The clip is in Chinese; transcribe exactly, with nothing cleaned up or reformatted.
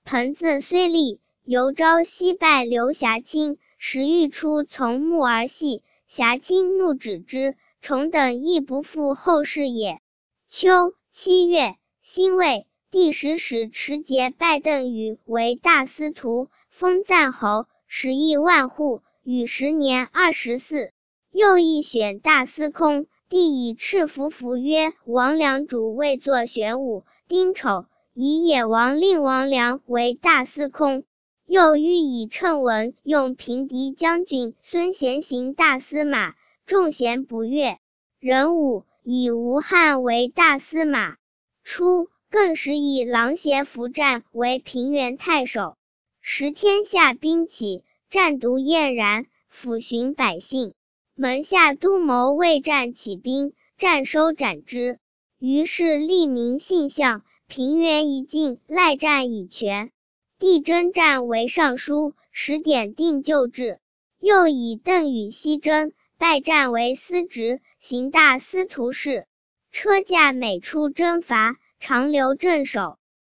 盆自虽立，犹朝夕拜刘侠卿。时欲出，从木而系，侠卿怒止之，重等亦不复后事也。秋七月，辛未，第十使持节拜邓禹为大司徒，封赞侯，食邑万户，禹十年二十四。又议选大司空，帝以敕服服曰：王良主位作玄武，丁丑，以野王令王良为大司空。又欲以称文用平敌将军孙贤行大司马，众贤不悦。壬午，以吴汉为大司马。初，更使以郎邪伏战为平原太守。时天下兵起，战毒晏然，抚寻百姓。门下都谋为战起兵，战收斩之。于是立民信相，平原一尽，赖战以全。帝征战为尚书，时典定旧制。又以邓禹西征，拜战为司职，行大司徒事。车驾每出征伐，常留镇守。